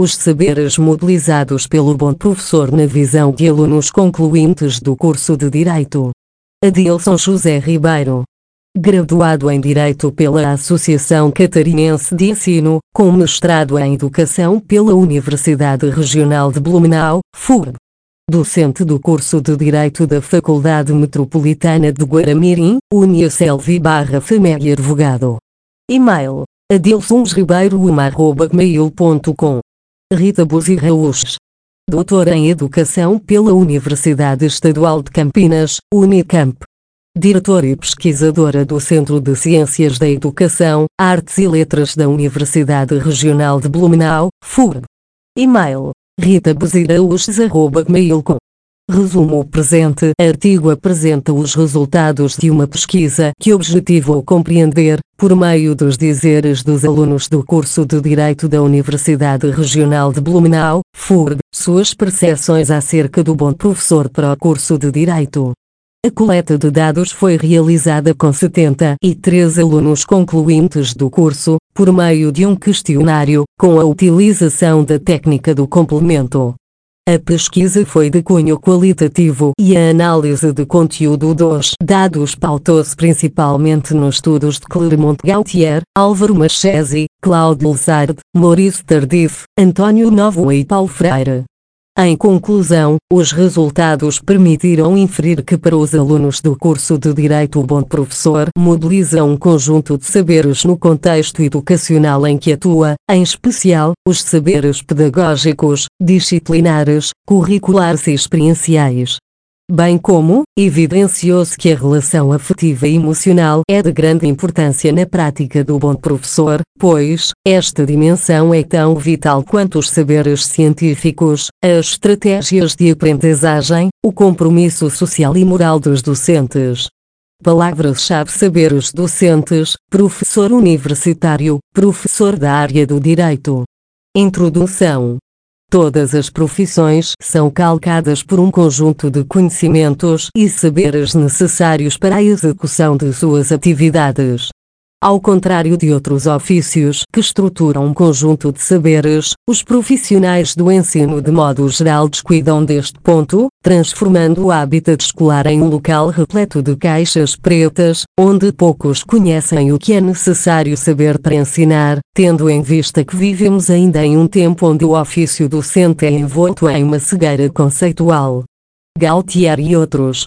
os saberes modelizados pelo bom professor na visão de alunos concluintes do curso de Direito. Adilson José Ribeiro. Graduado em Direito pela Associação Catarinense de Ensino, com mestrado em Educação pela Universidade Regional de Blumenau, FURB. Docente do curso de Direito da Faculdade Metropolitana de Guaramirim, Uniaselvi/FAMEG Advogado. E-mail: adilsonsribeiro@gmail.com. Rita Buzirraúches. Doutora em Educação pela Universidade Estadual de Campinas, Unicamp. Diretora e pesquisadora do Centro de Ciências da Educação, Artes e Letras da Universidade Regional de Blumenau, FURB. E-mail: ritabuzirraúches@gmail.com. Resumo: o presente artigo apresenta os resultados de uma pesquisa que objetivou compreender, por meio dos dizeres dos alunos do curso de Direito da Universidade Regional de Blumenau, FURB, suas percepções acerca do bom professor para o curso de Direito. A coleta de dados foi realizada com 73 alunos concluintes do curso, por meio de um questionário, com a utilização da técnica do complemento. A pesquisa foi de cunho qualitativo e a análise de conteúdo dos dados pautou-se principalmente nos estudos de Clermont-Gautier, Álvaro Machesi, Claude Lessard, Maurice Tardif, António Novo e Paulo Freire. Em conclusão, os resultados permitiram inferir que para os alunos do curso de Direito o bom professor modeliza um conjunto de saberes no contexto educacional em que atua, em especial, os saberes pedagógicos, disciplinares, curriculares e experienciais. Bem como, evidenciou-se que a relação afetiva e emocional é de grande importância na prática do bom professor, pois, esta dimensão é tão vital quanto os saberes científicos, as estratégias de aprendizagem, o compromisso social e moral dos docentes. Palavras-chave: saberes docentes, professor universitário, professor da área do direito. Introdução. Todas as profissões são calcadas por um conjunto de conhecimentos e saberes necessários para a execução de suas atividades. Ao contrário de outros ofícios que estruturam um conjunto de saberes, os profissionais do ensino de modo geral descuidam deste ponto, transformando o habitat escolar em um local repleto de caixas pretas, onde poucos conhecem o que é necessário saber para ensinar, tendo em vista que vivemos ainda em um tempo onde o ofício docente é envolto em uma cegueira conceitual. Gautier e outros,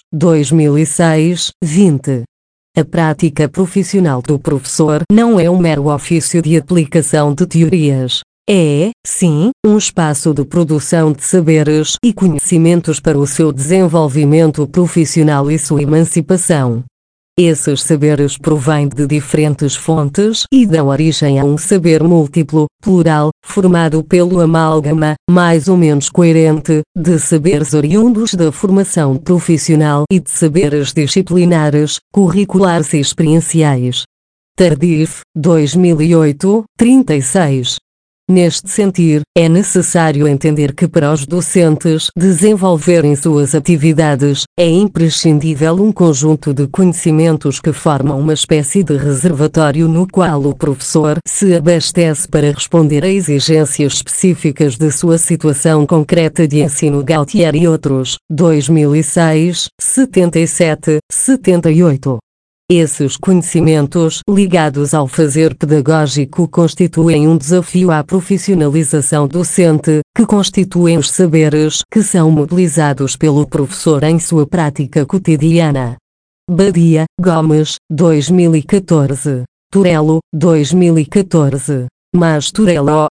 2006, 20. A prática profissional do professor não é um mero ofício de aplicação de teorias. É, sim, um espaço de produção de saberes e conhecimentos para o seu desenvolvimento profissional e sua emancipação. Esses saberes provêm de diferentes fontes e dão origem a um saber múltiplo, plural, formado pelo amálgama, mais ou menos coerente, de saberes oriundos da formação profissional e de saberes disciplinares, curriculares e experienciais. Tardif, 2008, 36. Neste sentido, é necessário entender que para os docentes desenvolverem suas atividades, é imprescindível um conjunto de conhecimentos que formam uma espécie de reservatório no qual o professor se abastece para responder a exigências específicas de sua situação concreta de ensino. Gautier e outros, 2006, 77, 78. Esses conhecimentos ligados ao fazer pedagógico constituem um desafio à profissionalização docente, que constituem os saberes que são modelizados pelo professor em sua prática cotidiana. Badia, Gomes, 2014. Turello, 2014. Masturello,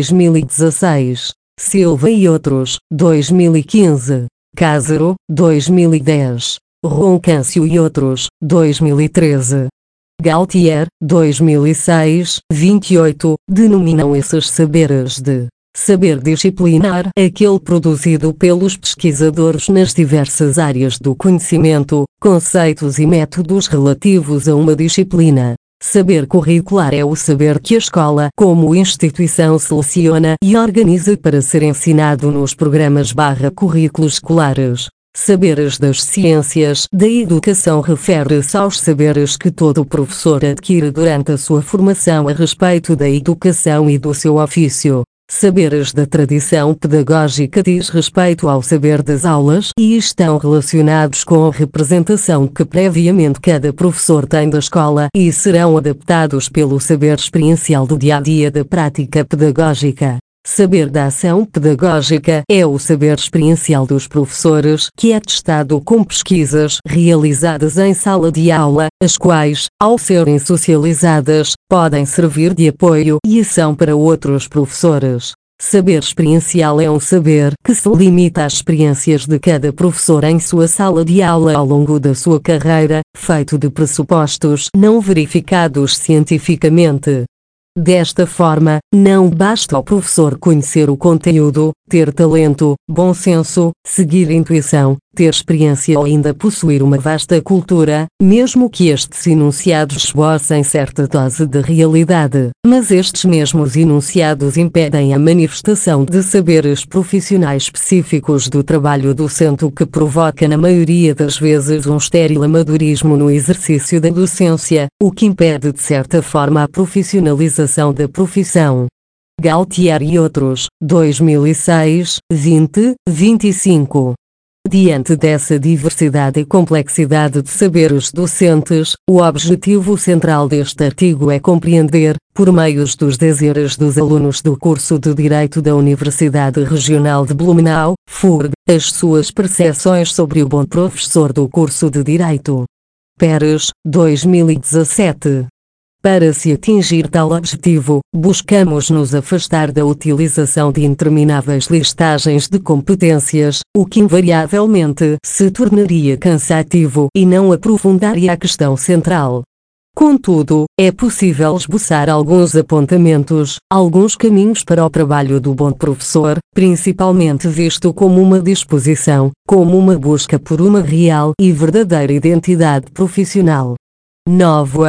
2016. Silva e outros, 2015. Cásaro, 2010. Roncâncio e outros, 2013. Gautier, 2006, 28, denominam esses saberes de saber disciplinar, aquele produzido pelos pesquisadores nas diversas áreas do conhecimento, conceitos e métodos relativos a uma disciplina. Saber curricular é o saber que a escola, como instituição, seleciona e organiza para ser ensinado nos programas/currículos escolares. Saberes das ciências da educação refere-se aos saberes que todo professor adquire durante a sua formação a respeito da educação e do seu ofício. Saberes da tradição pedagógica diz respeito ao saber das aulas e estão relacionados com a representação que previamente cada professor tem da escola e serão adaptados pelo saber experiencial do dia-a-dia da prática pedagógica. Saber da ação pedagógica é o saber experiencial dos professores que é testado com pesquisas realizadas em sala de aula, as quais, ao serem socializadas, podem servir de apoio e ação para outros professores. Saber experiencial é um saber que se limita às experiências de cada professor em sua sala de aula ao longo da sua carreira, feito de pressupostos não verificados cientificamente. Desta forma, não basta ao professor conhecer o conteúdo, ter talento, bom senso, seguir intuição, ter experiência ou ainda possuir uma vasta cultura, mesmo que estes enunciados esbocem certa dose de realidade, mas estes mesmos enunciados impedem a manifestação de saberes profissionais específicos do trabalho docente, o que provoca na maioria das vezes um estéril amadorismo no exercício da docência, o que impede de certa forma a profissionalização da profissão. Galtier e outros, 2006, 20-25. Diante dessa diversidade e complexidade de saberes docentes, o objetivo central deste artigo é compreender, por meios dos dizeres dos alunos do curso de Direito da Universidade Regional de Blumenau, FURB, as suas percepções sobre o bom professor do curso de Direito. Pérez, 2017. Para se atingir tal objetivo, buscamos nos afastar da utilização de intermináveis listagens de competências, o que invariavelmente se tornaria cansativo e não aprofundaria a questão central. Contudo, é possível esboçar alguns apontamentos, alguns caminhos para o trabalho do bom professor, principalmente visto como uma disposição, como uma busca por uma real e verdadeira identidade profissional. Nova,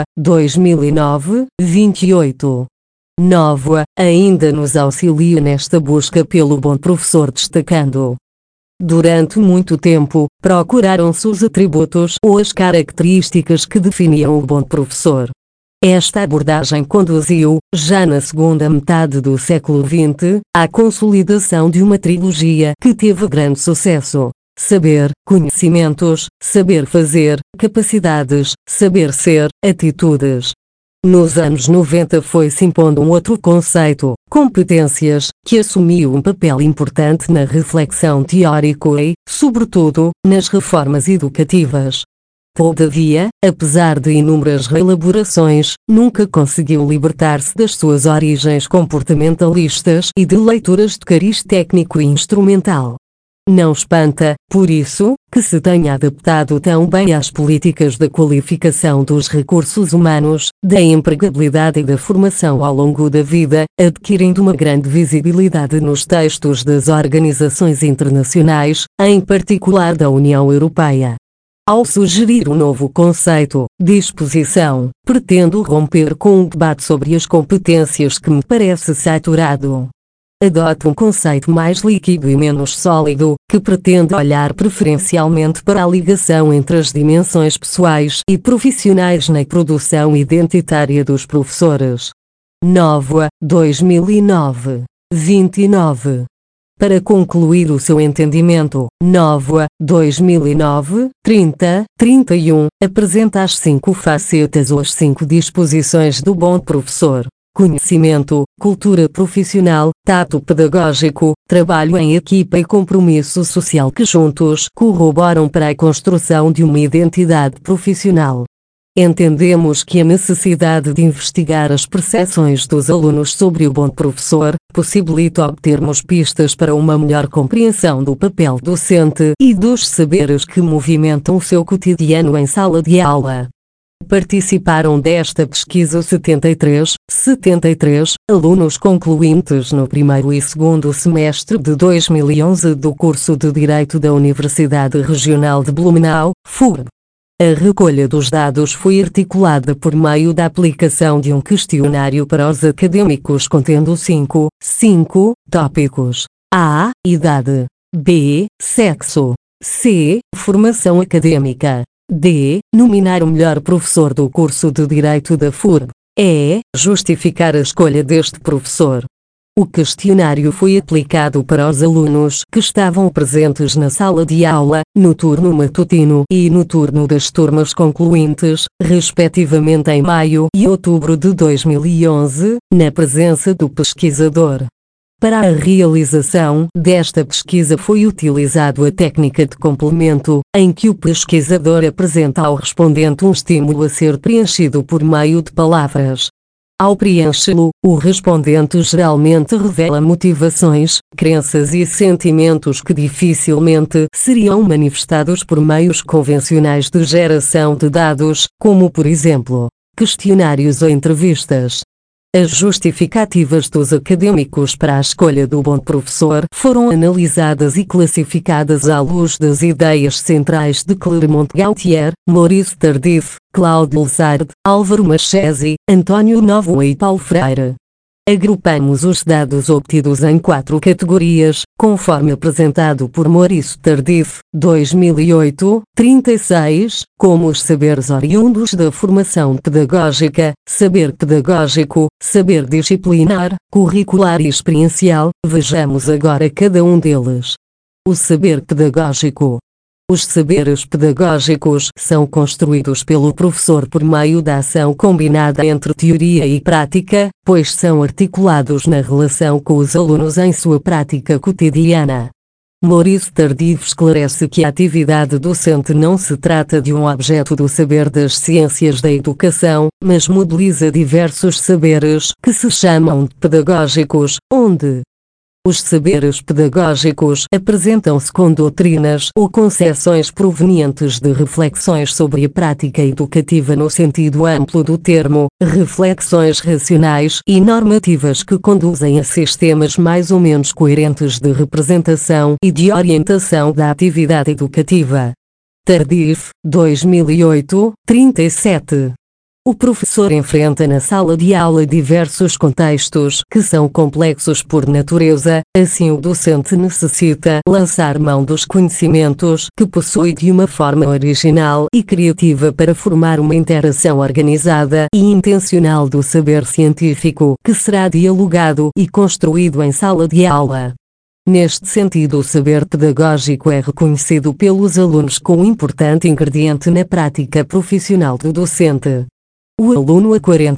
2009, 28. Nova, ainda nos auxilia nesta busca pelo bom professor, destacando: durante muito tempo, procuraram-se os atributos ou as características que definiam o bom professor. Esta abordagem conduziu, já na segunda metade do século XX, à consolidação de uma trilogia que teve grande sucesso: saber, conhecimentos, saber fazer, capacidades, saber ser, atitudes. Nos anos 90 foi-se impondo um outro conceito, competências, que assumiu um papel importante na reflexão teórica e, sobretudo, nas reformas educativas. Todavia, apesar de inúmeras reelaborações, nunca conseguiu libertar-se das suas origens comportamentalistas e de leituras de cariz técnico e instrumental. Não espanta, por isso, que se tenha adaptado tão bem às políticas da qualificação dos recursos humanos, da empregabilidade e da formação ao longo da vida, adquirindo uma grande visibilidade nos textos das organizações internacionais, em particular da União Europeia. Ao sugerir um novo conceito, disposição, pretendo romper com um debate sobre as competências que me parece saturado. Adota um conceito mais líquido e menos sólido, que pretende olhar preferencialmente para a ligação entre as dimensões pessoais e profissionais na produção identitária dos professores. Nova, 2009. 29. Para concluir o seu entendimento, Nova, 2009, 30-31, apresenta as 5 facetas ou as 5 disposições do bom professor: conhecimento, cultura profissional, tato pedagógico, trabalho em equipa e compromisso social, que juntos corroboram para a construção de uma identidade profissional. Entendemos que a necessidade de investigar as percepções dos alunos sobre o bom professor possibilita obtermos pistas para uma melhor compreensão do papel docente e dos saberes que movimentam o seu cotidiano em sala de aula. Participaram desta pesquisa 73 alunos concluintes no primeiro e segundo semestre de 2011 do curso de Direito da Universidade Regional de Blumenau, FURB. A recolha dos dados foi articulada por meio da aplicação de um questionário para os acadêmicos contendo 5 tópicos: A. Idade. B. Sexo. C. Formação acadêmica. D. Nominar o melhor professor do curso de Direito da FURB. E. Justificar a escolha deste professor. O questionário foi aplicado para os alunos que estavam presentes na sala de aula, no turno matutino e no turno das turmas concluintes, respectivamente em maio e outubro de 2011, na presença do pesquisador. Para a realização desta pesquisa foi utilizado a técnica de complemento, em que o pesquisador apresenta ao respondente um estímulo a ser preenchido por meio de palavras. Ao preenchê-lo, o respondente geralmente revela motivações, crenças e sentimentos que dificilmente seriam manifestados por meios convencionais de geração de dados, como por exemplo, questionários ou entrevistas. As justificativas dos acadêmicos para a escolha do bom professor foram analisadas e classificadas à luz das ideias centrais de Clermont-Gautier, Maurice Tardif, Claude Lessard, Álvaro Machesi, António Novoa e Paulo Freire. Agrupamos os dados obtidos em 4 categorias, conforme apresentado por Maurice Tardif, 2008, 36, como os saberes oriundos da formação pedagógica, saber pedagógico, saber disciplinar, curricular e experiencial. Vejamos agora cada um deles. O saber pedagógico. Os saberes pedagógicos são construídos pelo professor por meio da ação combinada entre teoria e prática, pois são articulados na relação com os alunos em sua prática cotidiana. Maurice Tardif esclarece que a atividade docente não se trata de um objeto do saber das ciências da educação, mas modeliza diversos saberes que se chamam de pedagógicos, onde os saberes pedagógicos apresentam-se com doutrinas ou concepções provenientes de reflexões sobre a prática educativa no sentido amplo do termo, reflexões racionais e normativas que conduzem a sistemas mais ou menos coerentes de representação e de orientação da atividade educativa. Tardif, 2008, 37. O professor enfrenta na sala de aula diversos contextos que são complexos por natureza, assim o docente necessita lançar mão dos conhecimentos que possui de uma forma original e criativa para formar uma interação organizada e intencional do saber científico que será dialogado e construído em sala de aula. Neste sentido, o saber pedagógico é reconhecido pelos alunos como um importante ingrediente na prática profissional do docente. O aluno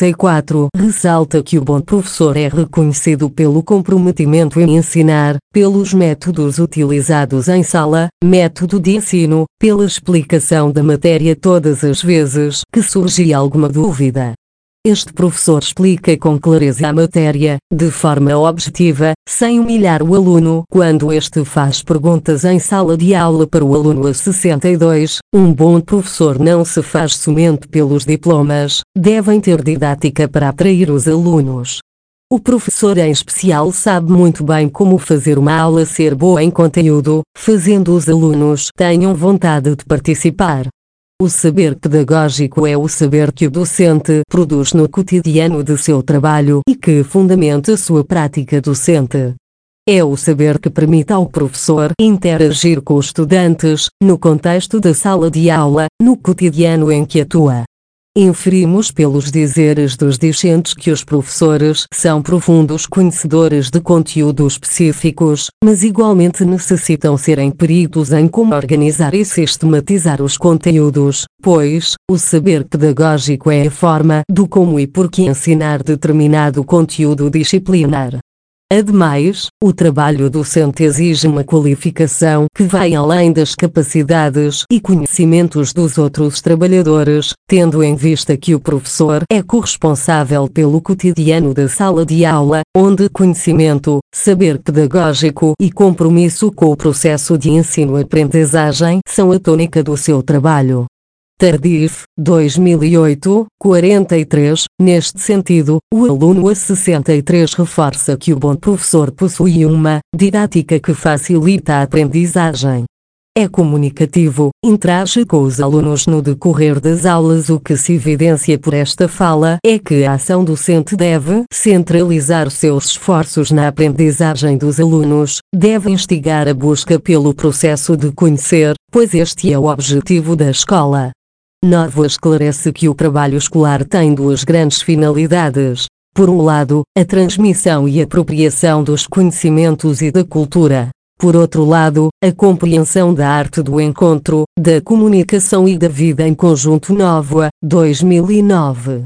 A44 ressalta que o bom professor é reconhecido pelo comprometimento em ensinar, pelos métodos utilizados em sala, método de ensino, pela explicação da matéria todas as vezes que surge alguma dúvida. Este professor explica com clareza a matéria, de forma objetiva, sem humilhar o aluno quando este faz perguntas em sala de aula. Para o aluno A62, um bom professor não se faz somente pelos diplomas, devem ter didática para atrair os alunos. O professor em especial sabe muito bem como fazer uma aula ser boa em conteúdo, fazendo os alunos tenham vontade de participar. O saber pedagógico é o saber que o docente produz no cotidiano de seu trabalho e que fundamenta sua prática docente. É o saber que permite ao professor interagir com os estudantes, no contexto da sala de aula, no cotidiano em que atua. Inferimos pelos dizeres dos discentes que os professores são profundos conhecedores de conteúdos específicos, mas igualmente necessitam serem peritos em como organizar e sistematizar os conteúdos, pois, o saber pedagógico é a forma do como e por que ensinar determinado conteúdo disciplinar. Ademais, o trabalho docente exige uma qualificação que vai além das capacidades e conhecimentos dos outros trabalhadores, tendo em vista que o professor é corresponsável pelo cotidiano da sala de aula, onde conhecimento, saber pedagógico e compromisso com o processo de ensino-aprendizagem são a tônica do seu trabalho. Tardif, 2008, 43. Neste sentido, o aluno A63 reforça que o bom professor possui uma didática que facilita a aprendizagem. É comunicativo, interage com os alunos no decorrer das aulas. O que se evidencia por esta fala é que a ação docente deve centralizar seus esforços na aprendizagem dos alunos, deve instigar a busca pelo processo de conhecer, pois este é o objetivo da escola. Novoa esclarece que o trabalho escolar tem duas grandes finalidades. por um lado, a transmissão e apropriação dos conhecimentos e da cultura. Por outro lado, a compreensão da arte do encontro, da comunicação e da vida em conjunto. Nova, 2009.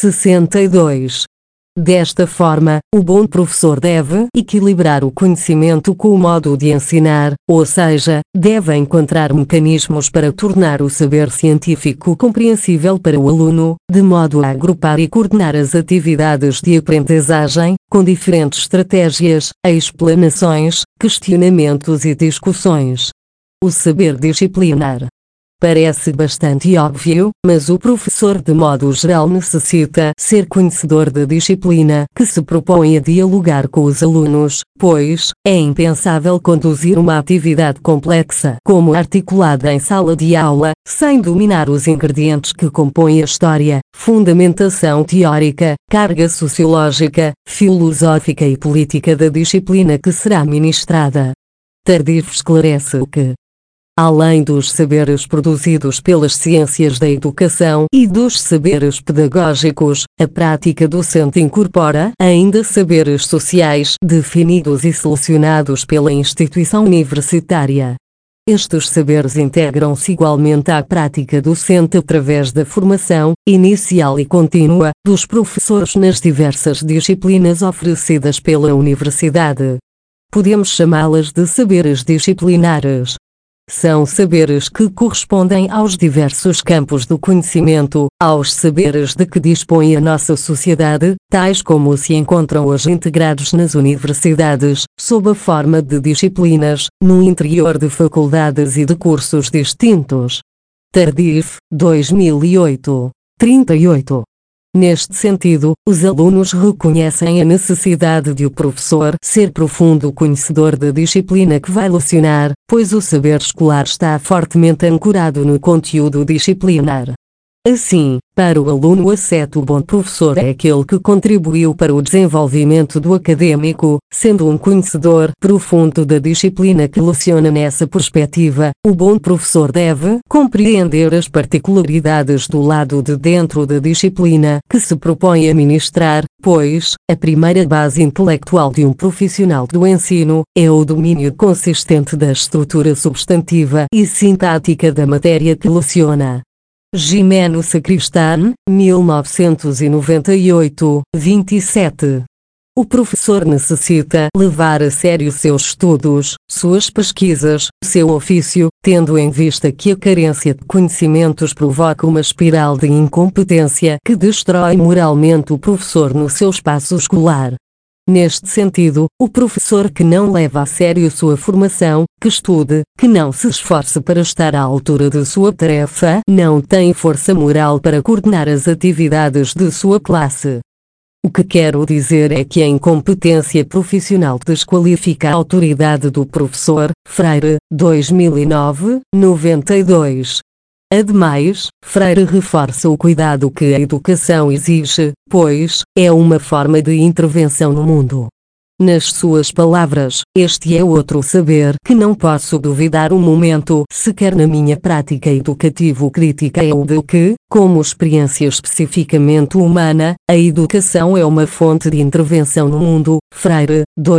62. Desta forma, o bom professor deve equilibrar o conhecimento com o modo de ensinar, ou seja, deve encontrar mecanismos para tornar o saber científico compreensível para o aluno, de modo a agrupar e coordenar as atividades de aprendizagem, com diferentes estratégias, explanações, questionamentos e discussões. O saber disciplinar. Parece bastante óbvio, mas o professor de modo geral necessita ser conhecedor da disciplina que se propõe a dialogar com os alunos, pois é impensável conduzir uma atividade complexa como articulada em sala de aula, sem dominar os ingredientes que compõem a história, fundamentação teórica, carga sociológica, filosófica e política da disciplina que será ministrada. Tardif esclarece que, além dos saberes produzidos pelas ciências da educação e dos saberes pedagógicos, a prática docente incorpora ainda saberes sociais definidos e selecionados pela instituição universitária. Estes saberes integram-se igualmente à prática docente através da formação, inicial e contínua, dos professores nas diversas disciplinas oferecidas pela universidade. Podemos chamá-las de saberes disciplinares. São saberes que correspondem aos diversos campos do conhecimento, aos saberes de que dispõe a nossa sociedade, tais como se encontram hoje integrados nas universidades, sob a forma de disciplinas, no interior de faculdades e de cursos distintos. Tardif, 2008. 38. Neste sentido, os alunos reconhecem a necessidade de o professor ser profundo conhecedor da disciplina que vai lecionar, pois o saber escolar está fortemente ancorado no conteúdo disciplinar. Assim, para o aluno asceta, o bom professor é aquele que contribuiu para o desenvolvimento do acadêmico, sendo um conhecedor profundo da disciplina que leciona. Nessa perspectiva, o bom professor deve compreender as particularidades do lado de dentro da disciplina que se propõe a ministrar, pois, a primeira base intelectual de um profissional do ensino é o domínio consistente da estrutura substantiva e sintática da matéria que leciona. Gimeno Sacristán, 1998, 27. O professor necessita levar a sério seus estudos, suas pesquisas, seu ofício, tendo em vista que a carência de conhecimentos provoca uma espiral de incompetência que destrói moralmente o professor no seu espaço escolar. Neste sentido, o professor que não leva a sério sua formação, que estude, que não se esforce para estar à altura de sua tarefa, não tem força moral para coordenar as atividades de sua classe. O que quero dizer é que a incompetência profissional desqualifica a autoridade do professor. Freire, 2009, 92. Ademais, Freire reforça o cuidado que a educação exige, pois é uma forma de intervenção no mundo. Nas suas palavras, este é outro saber que não posso duvidar um momento sequer na minha prática educativo-crítica, é o de que, como experiência especificamente humana, a educação é uma fonte de intervenção no mundo. Freire,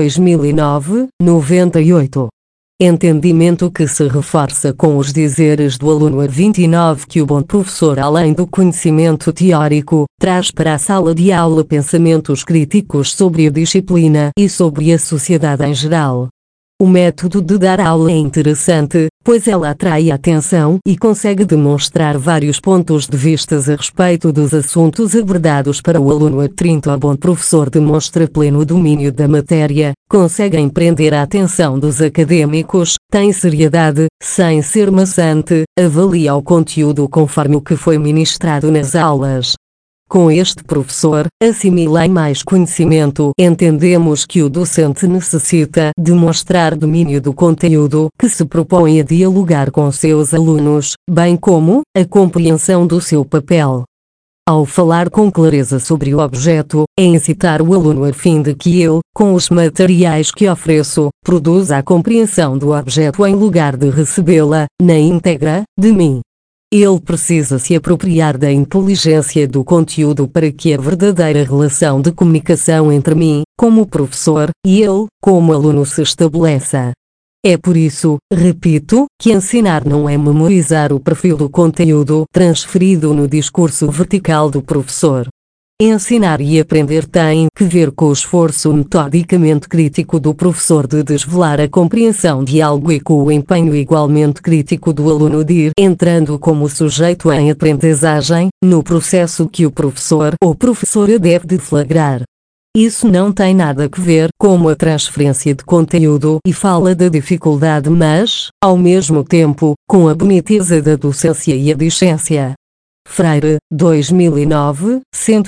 2009, 98. Entendimento que se reforça com os dizeres do aluno a 29, que o bom professor, além do conhecimento teórico, traz para a sala de aula pensamentos críticos sobre a disciplina e sobre a sociedade em geral. O método de dar aula é interessante, pois ela atrai a atenção e consegue demonstrar vários pontos de vista a respeito dos assuntos abordados para o aluno a 30. O bom professor demonstra pleno domínio da matéria, consegue empreender a atenção dos acadêmicos, tem seriedade, sem ser maçante, avalia o conteúdo conforme o que foi ministrado nas aulas. Com este professor, assimilei mais conhecimento. Entendemos que o docente necessita demonstrar domínio do conteúdo que se propõe a dialogar com seus alunos, bem como a compreensão do seu papel. Ao falar com clareza sobre o objeto, é incitar o aluno a fim de que ele, com os materiais que ofereço, produza a compreensão do objeto em lugar de recebê-la, na íntegra, de mim. Ele precisa se apropriar da inteligência do conteúdo para que a verdadeira relação de comunicação entre mim, como professor, e ele, como aluno se estabeleça. É por isso, repito, que ensinar não é memorizar o perfil do conteúdo transferido no discurso vertical do professor. Ensinar e aprender tem que ver com o esforço metodicamente crítico do professor de desvelar a compreensão de algo e com o empenho igualmente crítico do aluno de ir entrando como sujeito em aprendizagem, no processo que o professor ou professora deve deflagrar. Isso não tem nada a ver com a transferência de conteúdo e fala da dificuldade, mas, ao mesmo tempo, com a boniteza da docência e a discência. Freire, 2009,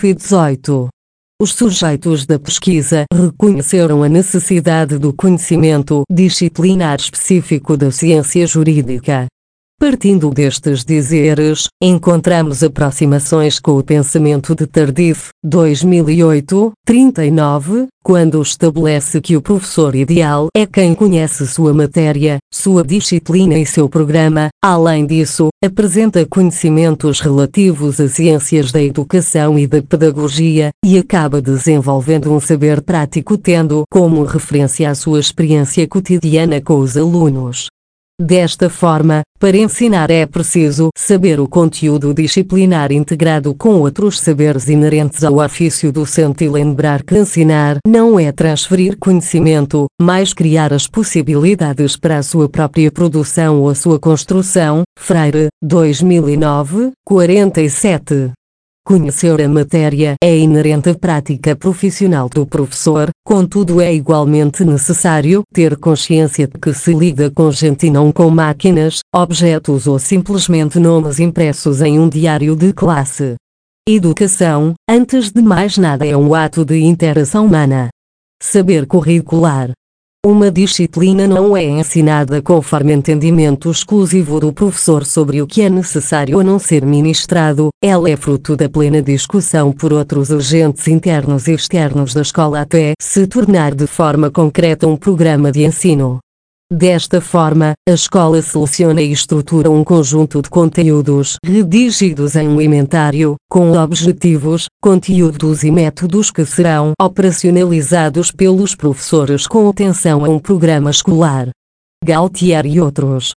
118. Os sujeitos da pesquisa reconheceram a necessidade do conhecimento disciplinar específico da ciência jurídica. Partindo destes dizeres, encontramos aproximações com o pensamento de Tardif, 2008, 39, quando estabelece que o professor ideal é quem conhece sua matéria, sua disciplina e seu programa. Além disso, apresenta conhecimentos relativos às ciências da educação e da pedagogia, e acaba desenvolvendo um saber prático tendo como referência a sua experiência cotidiana com os alunos. Desta forma, para ensinar é preciso saber o conteúdo disciplinar integrado com outros saberes inerentes ao ofício docente e lembrar que ensinar não é transferir conhecimento, mas criar as possibilidades para a sua própria produção ou a sua construção. Freire, 2009, 47. Conhecer a matéria é inerente à prática profissional do professor, contudo é igualmente necessário ter consciência de que se lida com gente e não com máquinas, objetos ou simplesmente nomes impressos em um diário de classe. Educação, antes de mais nada, é um ato de interação humana. Saber curricular. Uma disciplina não é ensinada conforme entendimento exclusivo do professor sobre o que é necessário a não ser ministrado, ela é fruto da plena discussão por outros agentes internos e externos da escola até se tornar de forma concreta um programa de ensino. Desta forma, a escola seleciona e estrutura um conjunto de conteúdos redigidos em um inventário, com objetivos, conteúdos e métodos que serão operacionalizados pelos professores com atenção a um programa escolar. Galtier e outros.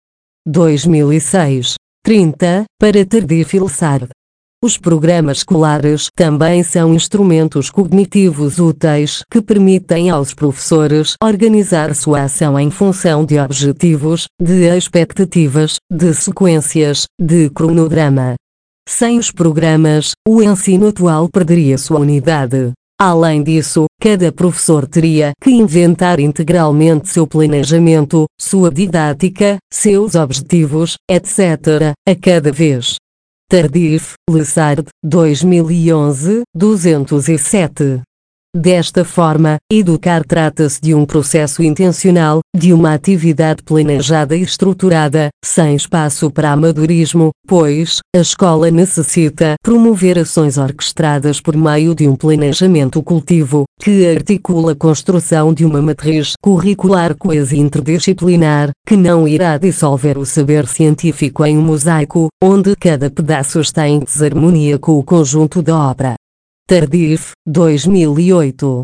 2006. 30, para Tardif e Lessard. Os programas escolares também são instrumentos cognitivos úteis que permitem aos professores organizar sua ação em função de objetivos, de expectativas, de sequências, de cronograma. Sem os programas, o ensino atual perderia sua unidade. Além disso, cada professor teria que inventar integralmente seu planejamento, sua didática, seus objetivos, etc., a cada vez. Tardif, Lessard, 2011, 207. Desta forma, educar trata-se de um processo intencional, de uma atividade planejada e estruturada, sem espaço para amadorismo, pois, a escola necessita promover ações orquestradas por meio de um planejamento cultivo, que articula a construção de uma matriz curricular coesa e interdisciplinar, que não irá dissolver o saber científico em um mosaico, onde cada pedaço está em desarmonia com o conjunto da obra. Tardif, 2008,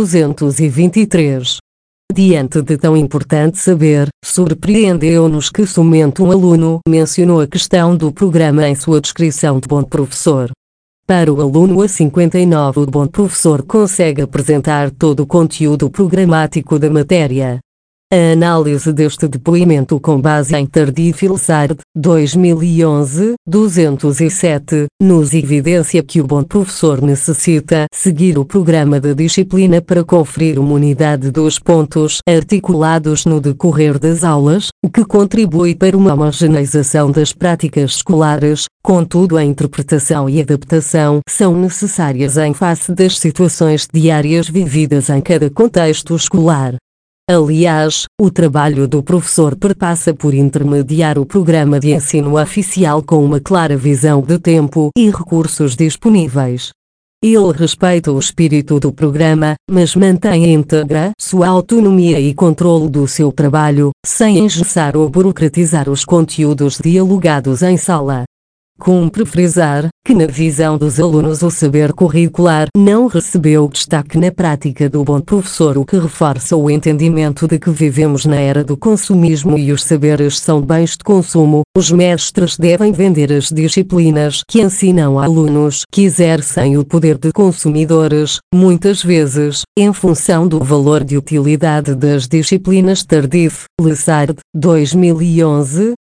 223. Diante de tão importante saber, surpreendeu-nos que somente um aluno mencionou a questão do programa em sua descrição de bom professor. Para o aluno A59, o bom professor consegue apresentar todo o conteúdo programático da matéria. A análise deste depoimento com base em Tardif e Lessard, 2011, 207, nos evidencia que o bom professor necessita seguir o programa da disciplina para conferir uma unidade dos pontos articulados no decorrer das aulas, o que contribui para uma homogeneização das práticas escolares. Contudo, a interpretação e adaptação são necessárias em face das situações diárias vividas em cada contexto escolar. Aliás, o trabalho do professor perpassa por intermediar o programa de ensino oficial com uma clara visão de tempo e recursos disponíveis. Ele respeita o espírito do programa, mas mantém íntegra sua autonomia e controle do seu trabalho, sem engessar ou burocratizar os conteúdos dialogados em sala. Cumpre frisar que, na visão dos alunos, o saber curricular não recebeu destaque na prática do bom professor, o que reforça o entendimento de que vivemos na era do consumismo e os saberes são bens de consumo. Os mestres devem vender as disciplinas que ensinam a alunos que exercem o poder de consumidores, muitas vezes, em função do valor de utilidade das disciplinas. Tardif, Lessard, 2011,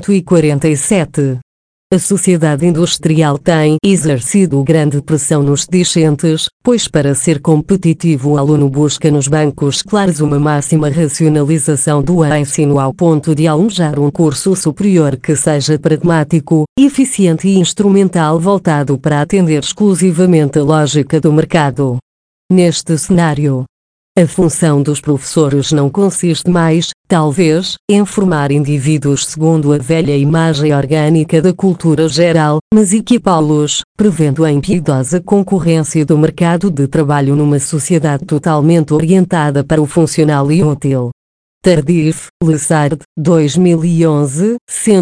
147. A sociedade industrial tem exercido grande pressão nos discentes, pois para ser competitivo o aluno busca nos bancos claros uma máxima racionalização do ensino ao ponto de almejar um curso superior que seja pragmático, eficiente e instrumental, voltado para atender exclusivamente a lógica do mercado. Neste cenário, a função dos professores não consiste mais, talvez, em formar indivíduos segundo a velha imagem orgânica da cultura geral, mas equipá-los, prevendo a impiedosa concorrência do mercado de trabalho numa sociedade totalmente orientada para o funcional e útil. Tardif, Lessard, 2011,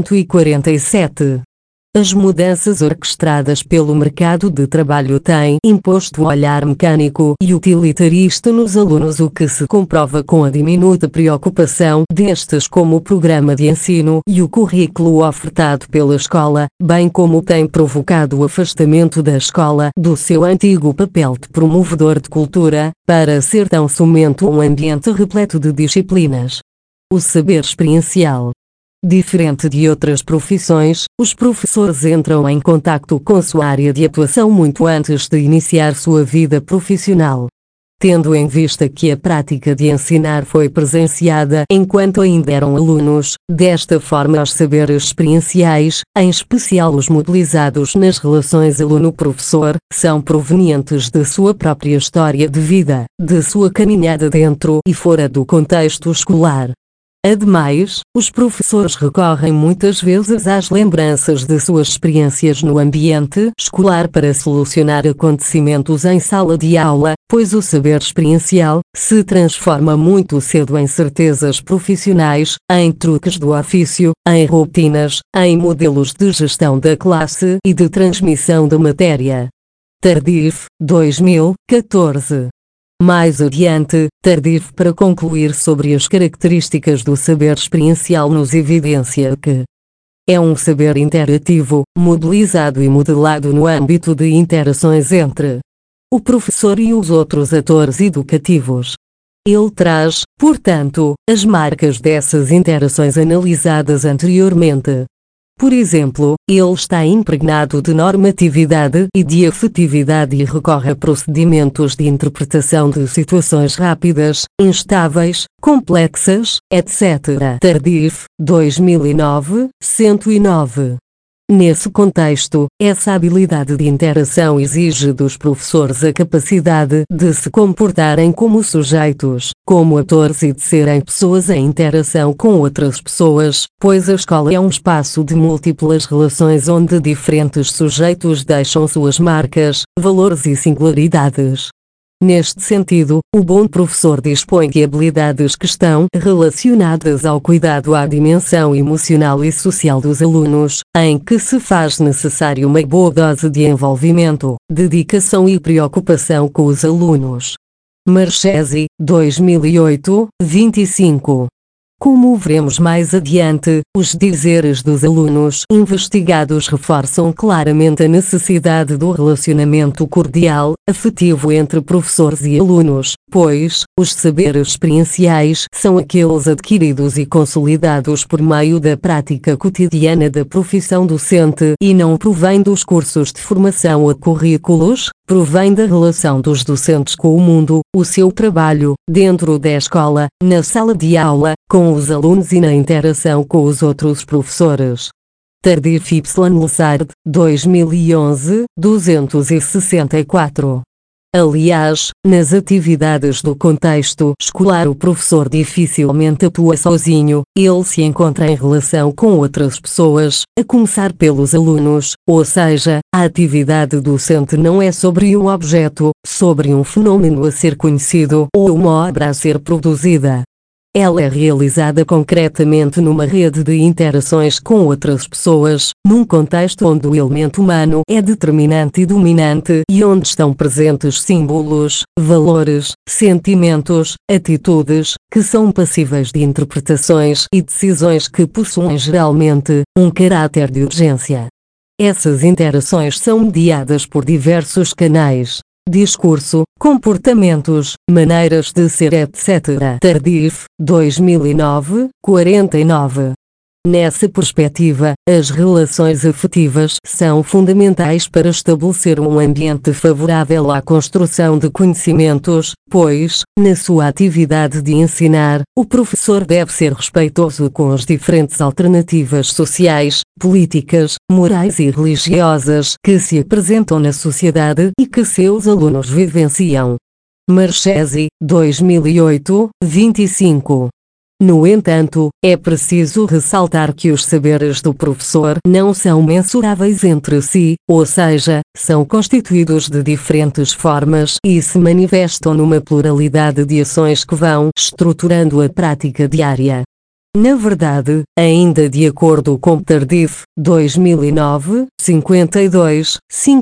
147. As mudanças orquestradas pelo mercado de trabalho têm imposto um olhar mecânico e utilitarista nos alunos, o que se comprova com a diminuta preocupação destes com o programa de ensino e o currículo ofertado pela escola, bem como tem provocado o afastamento da escola do seu antigo papel de promovedor de cultura, para ser tão somente um ambiente repleto de disciplinas. O saber experiencial. Diferente de outras profissões, os professores entram em contacto com sua área de atuação muito antes de iniciar sua vida profissional. Tendo em vista que a prática de ensinar foi presenciada enquanto ainda eram alunos, desta forma os saberes experienciais, em especial os modelizados nas relações aluno-professor, são provenientes de sua própria história de vida, de sua caminhada dentro e fora do contexto escolar. Ademais, os professores recorrem muitas vezes às lembranças de suas experiências no ambiente escolar para solucionar acontecimentos em sala de aula, pois o saber experiencial se transforma muito cedo em certezas profissionais, em truques do ofício, em rotinas, em modelos de gestão da classe e de transmissão da matéria. Tardif, 2014. Mais adiante, Tardif, para concluir sobre as características do saber experiencial, nos evidencia que é um saber interativo, modelizado e modelado no âmbito de interações entre o professor e os outros atores educativos. Ele traz, portanto, as marcas dessas interações analisadas anteriormente. Por exemplo, ele está impregnado de normatividade e de afetividade e recorre a procedimentos de interpretação de situações rápidas, instáveis, complexas, etc. Tardif, 2009, 109. Nesse contexto, essa habilidade de interação exige dos professores a capacidade de se comportarem como sujeitos, como atores e de serem pessoas em interação com outras pessoas, pois a escola é um espaço de múltiplas relações onde diferentes sujeitos deixam suas marcas, valores e singularidades. Neste sentido, o bom professor dispõe de habilidades que estão relacionadas ao cuidado à dimensão emocional e social dos alunos, em que se faz necessário uma boa dose de envolvimento, dedicação e preocupação com os alunos. Marchesi, 2008, 25. Como veremos mais adiante, os dizeres dos alunos investigados reforçam claramente a necessidade do relacionamento cordial, afetivo entre professores e alunos, pois os saberes experienciais são aqueles adquiridos e consolidados por meio da prática cotidiana da profissão docente e não provém dos cursos de formação ou currículos, provém da relação dos docentes com o mundo, o seu trabalho, dentro da escola, na sala de aula, com os alunos e na interação com os outros professores. Tardif Y. Lessard, 2011, 264. Aliás, nas atividades do contexto escolar o professor dificilmente atua sozinho, ele se encontra em relação com outras pessoas, a começar pelos alunos, ou seja, a atividade docente não é sobre um objeto, sobre um fenômeno a ser conhecido ou uma obra a ser produzida. Ela é realizada concretamente numa rede de interações com outras pessoas, num contexto onde o elemento humano é determinante e dominante e onde estão presentes símbolos, valores, sentimentos, atitudes, que são passíveis de interpretações e decisões que possuem geralmente um caráter de urgência. Essas interações são mediadas por diversos canais: discurso, comportamentos, maneiras de ser, etc. Tardif, 2009, 49. Nessa perspectiva, as relações afetivas são fundamentais para estabelecer um ambiente favorável à construção de conhecimentos, pois, na sua atividade de ensinar, o professor deve ser respeitoso com as diferentes alternativas sociais, políticas, morais e religiosas que se apresentam na sociedade e que seus alunos vivenciam. Marchesi, 2008, 25. No entanto, é preciso ressaltar que os saberes do professor não são mensuráveis entre si, ou seja, são constituídos de diferentes formas e se manifestam numa pluralidade de ações que vão estruturando a prática diária. Na verdade, ainda de acordo com Tardif, 2009, 52,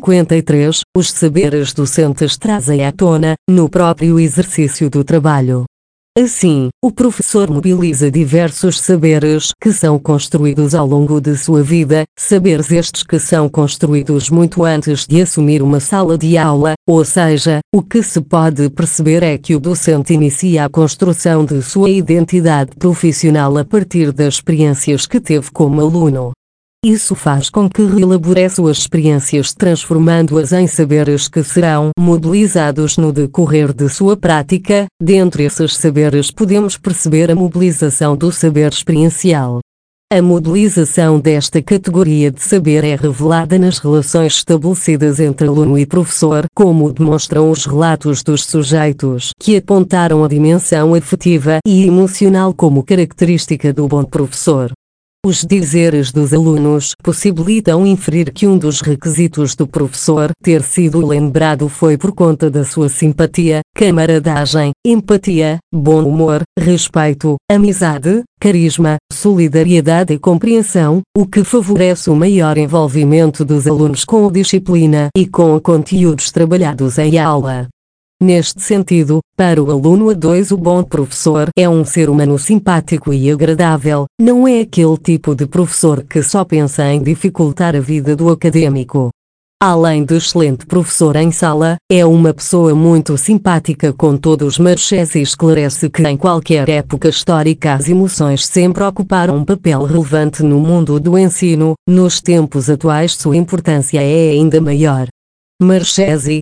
53, os saberes docentes trazem à tona, no próprio exercício do trabalho. Assim, o professor mobiliza diversos saberes que são construídos ao longo de sua vida, saberes estes que são construídos muito antes de assumir uma sala de aula, ou seja, o que se pode perceber é que o docente inicia a construção de sua identidade profissional a partir das experiências que teve como aluno. Isso faz com que reelabore suas experiências transformando-as em saberes que serão modelizados no decorrer de sua prática. Dentre esses saberes podemos perceber a mobilização do saber experiencial. A modelização desta categoria de saber é revelada nas relações estabelecidas entre aluno e professor, como demonstram os relatos dos sujeitos que apontaram a dimensão afetiva e emocional como característica do bom professor. Os dizeres dos alunos possibilitam inferir que um dos requisitos do professor ter sido lembrado foi por conta da sua simpatia, camaradagem, empatia, bom humor, respeito, amizade, carisma, solidariedade e compreensão, o que favorece o maior envolvimento dos alunos com a disciplina e com os conteúdos trabalhados em aula. Neste sentido, para o aluno A2 o bom professor é um ser humano simpático e agradável, não é aquele tipo de professor que só pensa em dificultar a vida do acadêmico. Além de excelente professor em sala, é uma pessoa muito simpática com todos. Marchesi esclarece que em qualquer época histórica as emoções sempre ocuparam um papel relevante no mundo do ensino, nos tempos atuais sua importância é ainda maior. Marchesi,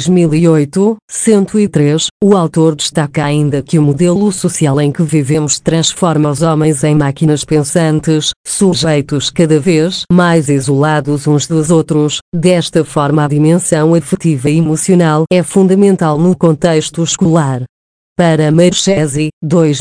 2008, 103, o autor destaca ainda que o modelo social em que vivemos transforma os homens em máquinas pensantes, sujeitos cada vez mais isolados uns dos outros. Desta forma a dimensão afetiva e emocional é fundamental no contexto escolar. Para Marchesi,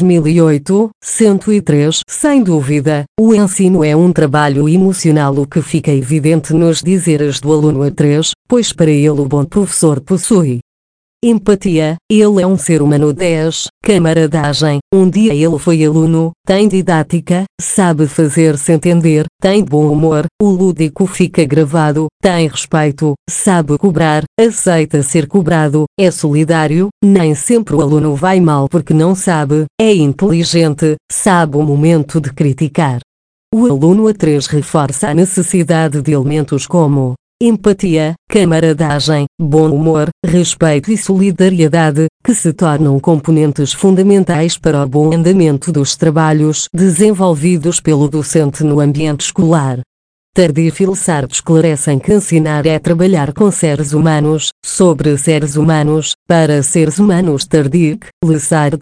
2008, 103, sem dúvida, o ensino é um trabalho emocional, o que fica evidente nos dizeres do aluno A3, pois para ele o bom professor possui empatia, ele é um ser humano. 10. Camaradagem, um dia ele foi aluno, tem didática, sabe fazer-se entender, tem bom humor, o lúdico fica gravado, tem respeito, sabe cobrar, aceita ser cobrado, é solidário, nem sempre o aluno vai mal porque não sabe, é inteligente, sabe o momento de criticar. O aluno A3 reforça a necessidade de elementos como empatia, camaradagem, bom humor, respeito e solidariedade, que se tornam componentes fundamentais para o bom andamento dos trabalhos desenvolvidos pelo docente no ambiente escolar. Tardif e Lessard esclarecem que ensinar é trabalhar com seres humanos, sobre seres humanos, para seres humanos. Tardif, Lessard,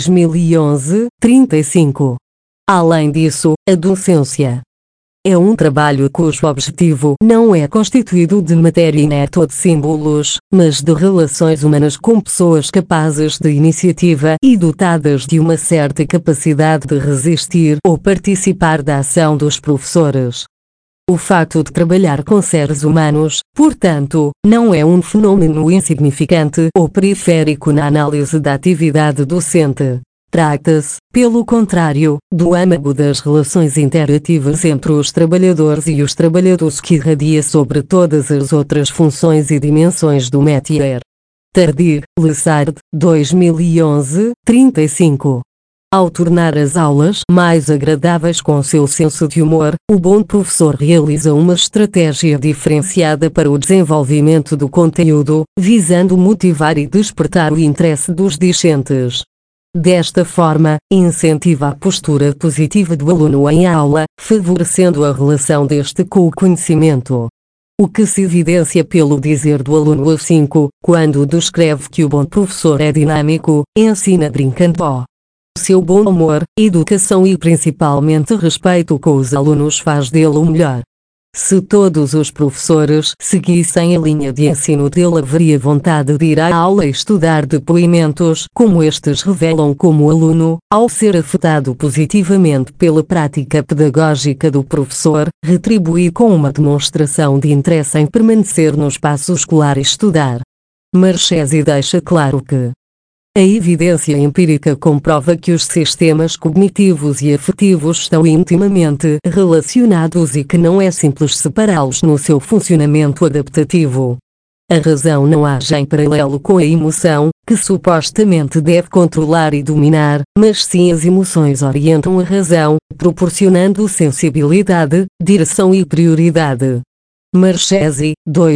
2011, 35. Além disso, a docência é um trabalho cujo objetivo não é constituído de matéria inerte ou de símbolos, mas de relações humanas com pessoas capazes de iniciativa e dotadas de uma certa capacidade de resistir ou participar da ação dos professores. O facto de trabalhar com seres humanos, portanto, não é um fenômeno insignificante ou periférico na análise da atividade docente. Trata-se, pelo contrário, do âmago das relações interativas entre os trabalhadores e os trabalhados que irradia sobre todas as outras funções e dimensões do métier. Tardy, Lessard, 2011, 35. Ao tornar as aulas mais agradáveis com seu senso de humor, o bom professor realiza uma estratégia diferenciada para o desenvolvimento do conteúdo, visando motivar e despertar o interesse dos discentes. Desta forma, incentiva a postura positiva do aluno em aula, favorecendo a relação deste com o conhecimento. O que se evidencia pelo dizer do aluno A5, quando descreve que o bom professor é dinâmico, ensina brincando. Seu bom humor, educação e principalmente respeito com os alunos faz dele o melhor. Se todos os professores seguissem a linha de ensino dele, haveria vontade de ir à aula e estudar depoimentos como estes revelam como o aluno, ao ser afetado positivamente pela prática pedagógica do professor, retribui com uma demonstração de interesse em permanecer no espaço escolar e estudar. Marchesi deixa claro que a evidência empírica comprova que os sistemas cognitivos e afetivos estão intimamente relacionados e que não é simples separá-los no seu funcionamento adaptativo. A razão não age em paralelo com a emoção, que supostamente deve controlar e dominar, mas sim as emoções orientam a razão, proporcionando sensibilidade, direção e prioridade. Marchesi,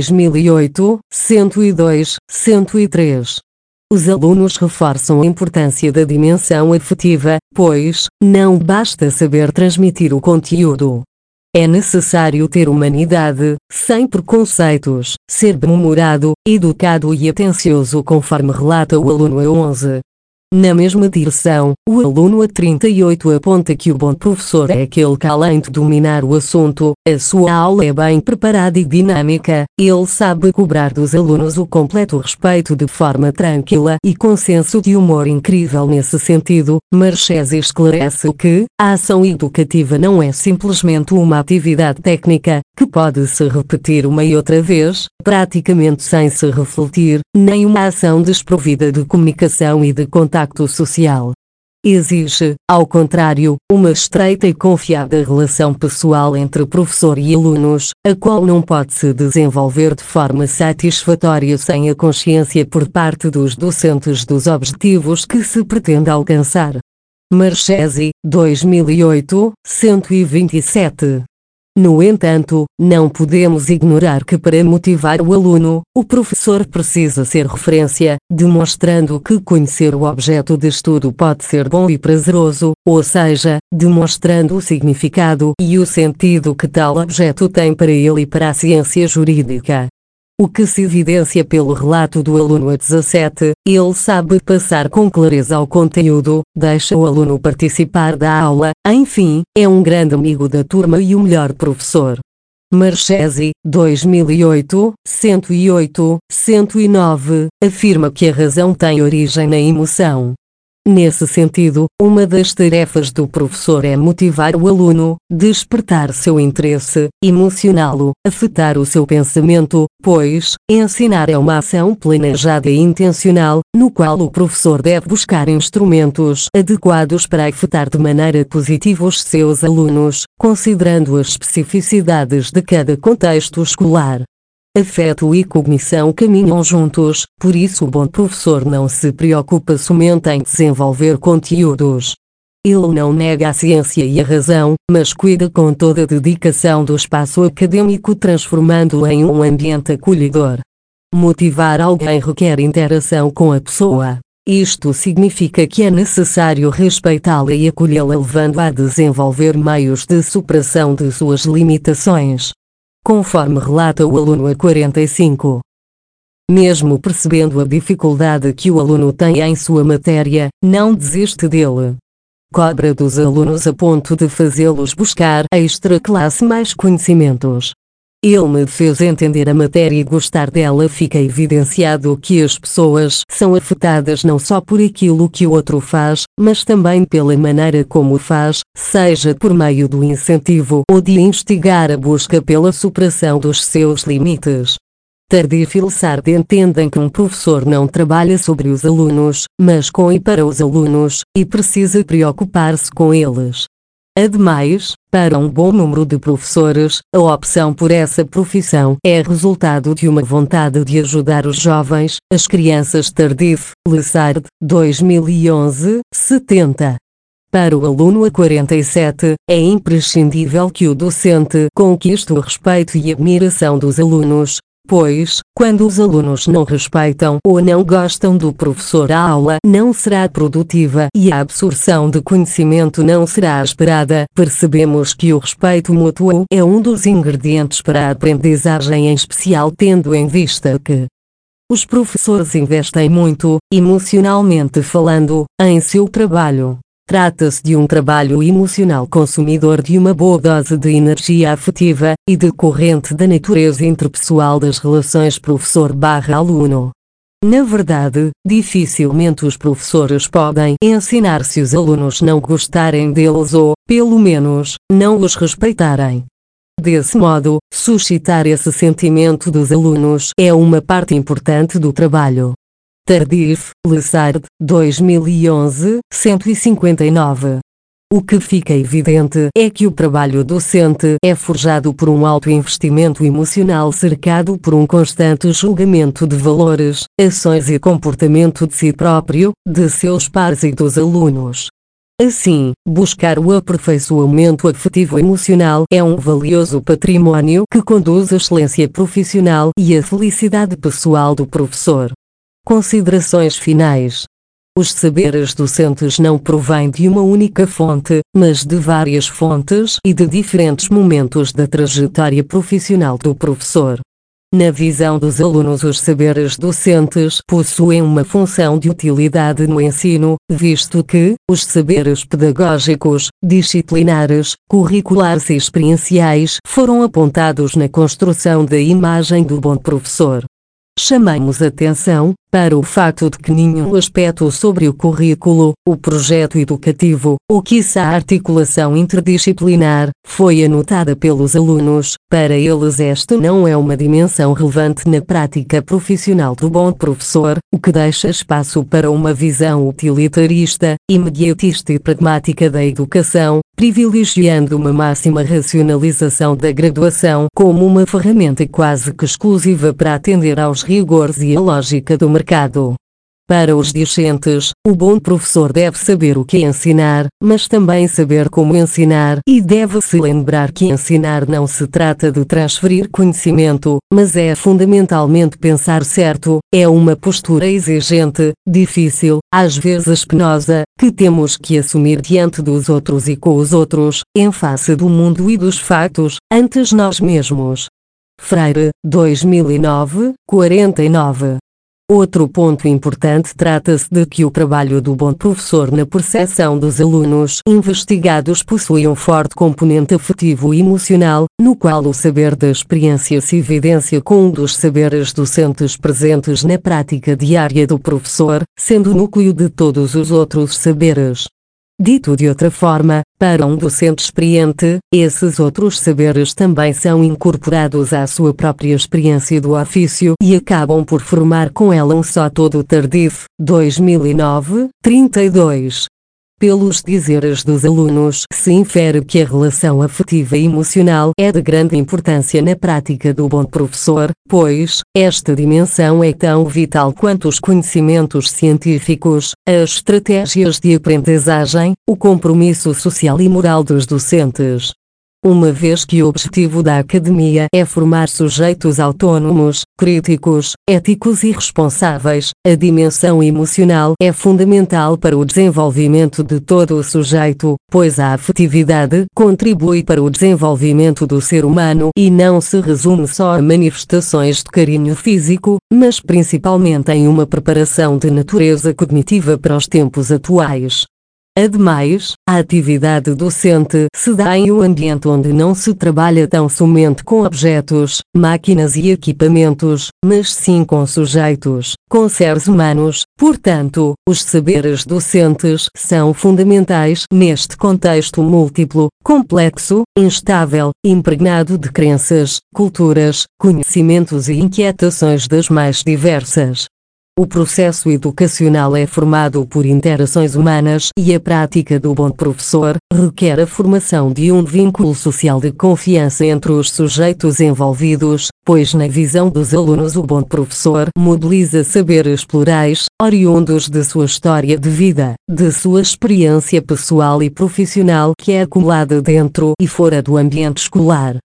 2008, 102, 103. Os alunos reforçam a importância da dimensão afetiva, pois, não basta saber transmitir o conteúdo. É necessário ter humanidade, sem preconceitos, ser bem-humorado, educado e atencioso conforme relata o aluno A11. Na mesma direção, o aluno A38 aponta que o bom professor é aquele que, além de dominar o assunto, a sua aula é bem preparada e dinâmica, ele sabe cobrar dos alunos o completo respeito de forma tranquila e com senso de humor incrível. Nesse sentido, Marchesi esclarece que a ação educativa não é simplesmente uma atividade técnica, que pode se repetir uma e outra vez, praticamente sem se refletir, nem uma ação desprovida de comunicação e de contacto social. Exige, ao contrário, uma estreita e confiável relação pessoal entre professor e alunos, a qual não pode se desenvolver de forma satisfatória sem a consciência por parte dos docentes dos objetivos que se pretende alcançar. Marchesi, 2008, 127. No entanto, não podemos ignorar que para motivar o aluno, o professor precisa ser referência, demonstrando que conhecer o objeto de estudo pode ser bom e prazeroso, ou seja, demonstrando o significado e o sentido que tal objeto tem para ele e para a ciência jurídica. O que se evidencia pelo relato do aluno A17, ele sabe passar com clareza ao conteúdo, deixa o aluno participar da aula, enfim, é um grande amigo da turma e o melhor professor. Marchesi, 2008, 108, 109, afirma que a razão tem origem na emoção. Nesse sentido, uma das tarefas do professor é motivar o aluno, despertar seu interesse, emocioná-lo, afetar o seu pensamento, pois, ensinar é uma ação planejada e intencional, no qual o professor deve buscar instrumentos adequados para afetar de maneira positiva os seus alunos, considerando as especificidades de cada contexto escolar. Afeto e cognição caminham juntos, por isso o bom professor não se preocupa somente em desenvolver conteúdos. Ele não nega a ciência e a razão, mas cuida com toda a dedicação do espaço acadêmico, transformando-o em um ambiente acolhedor. Motivar alguém requer interação com a pessoa. Isto significa que é necessário respeitá-la e acolhê-la, levando-a a desenvolver meios de superação de suas limitações. Conforme relata o aluno A45. Mesmo percebendo a dificuldade que o aluno tem em sua matéria, não desiste dele. Cobra dos alunos a ponto de fazê-los buscar extra classe mais conhecimentos. Ele me fez entender a matéria e gostar dela. Fica evidenciado que as pessoas são afetadas não só por aquilo que o outro faz, mas também pela maneira como o faz, seja por meio do incentivo ou de instigar a busca pela superação dos seus limites. Tardif e Lessard entendem que um professor não trabalha sobre os alunos, mas com e para os alunos, e precisa preocupar-se com eles. Ademais, para um bom número de professores, a opção por essa profissão é resultado de uma vontade de ajudar os jovens, as crianças. Tardif, Lessard, 2011, 70. Para o aluno a 47, é imprescindível que o docente conquiste o respeito e admiração dos alunos, pois, quando os alunos não respeitam ou não gostam do professor, a aula não será produtiva e a absorção de conhecimento não será esperada. Percebemos que o respeito mútuo é um dos ingredientes para a aprendizagem, em especial tendo em vista que os professores investem muito, emocionalmente falando, em seu trabalho. Trata-se de um trabalho emocional consumidor de uma boa dose de energia afetiva e decorrente da natureza interpessoal das relações professor/aluno. Na verdade, dificilmente os professores podem ensinar se os alunos não gostarem deles ou, pelo menos, não os respeitarem. Desse modo, suscitar esse sentimento dos alunos é uma parte importante do trabalho. Tardif, Lessard, 2011, 159. O que fica evidente é que o trabalho docente é forjado por um alto investimento emocional cercado por um constante julgamento de valores, ações e comportamento de si próprio, de seus pares e dos alunos. Assim, buscar o aperfeiçoamento afetivo-emocional é um valioso patrimônio que conduz à excelência profissional e à felicidade pessoal do professor. Considerações finais. Os saberes docentes não provêm de uma única fonte, mas de várias fontes e de diferentes momentos da trajetória profissional do professor. Na visão dos alunos, os saberes docentes possuem uma função de utilidade no ensino, visto que os saberes pedagógicos, disciplinares, curriculares e experienciais foram apontados na construção da imagem do bom professor. Chamamos atenção para o facto de que nenhum aspecto sobre o currículo, o projeto educativo, ou quiçá a articulação interdisciplinar, foi anotada pelos alunos. Para eles esta não é uma dimensão relevante na prática profissional do bom professor, o que deixa espaço para uma visão utilitarista, imediatista e pragmática da educação, privilegiando uma máxima racionalização da graduação como uma ferramenta quase que exclusiva para atender aos rigores e à lógica do mercado. Para os discentes, o bom professor deve saber o que ensinar, mas também saber como ensinar, e deve-se lembrar que ensinar não se trata de transferir conhecimento, mas é fundamentalmente pensar certo. É uma postura exigente, difícil, às vezes penosa, que temos que assumir diante dos outros e com os outros, em face do mundo e dos fatos, antes nós mesmos. Freire, 2009, 49. Outro ponto importante trata-se de que o trabalho do bom professor na percepção dos alunos investigados possui um forte componente afetivo e emocional, no qual o saber da experiência se evidencia com um dos saberes docentes presentes na prática diária do professor, sendo o núcleo de todos os outros saberes. Dito de outra forma, para um docente experiente, esses outros saberes também são incorporados à sua própria experiência do ofício e acabam por formar com ela um só todo. Tardif, 2009, 32. Pelos dizeres dos alunos, se infere que a relação afetiva e emocional é de grande importância na prática do bom professor, pois esta dimensão é tão vital quanto os conhecimentos científicos, as estratégias de aprendizagem, o compromisso social e moral dos docentes. Uma vez que o objetivo da academia é formar sujeitos autônomos, críticos, éticos e responsáveis, a dimensão emocional é fundamental para o desenvolvimento de todo o sujeito, pois a afetividade contribui para o desenvolvimento do ser humano e não se resume só a manifestações de carinho físico, mas principalmente em uma preparação de natureza cognitiva para os tempos atuais. Ademais, a atividade docente se dá em um ambiente onde não se trabalha tão somente com objetos, máquinas e equipamentos, mas sim com sujeitos, com seres humanos. Portanto, os saberes docentes são fundamentais neste contexto múltiplo, complexo, instável, impregnado de crenças, culturas, conhecimentos e inquietações das mais diversas. O processo educacional é formado por interações humanas e a prática do bom professor requer a formação de um vínculo social de confiança entre os sujeitos envolvidos, pois na visão dos alunos o bom professor mobiliza saberes plurais, oriundos de sua história de vida, de sua experiência pessoal e profissional que é acumulada dentro e fora do ambiente escolar.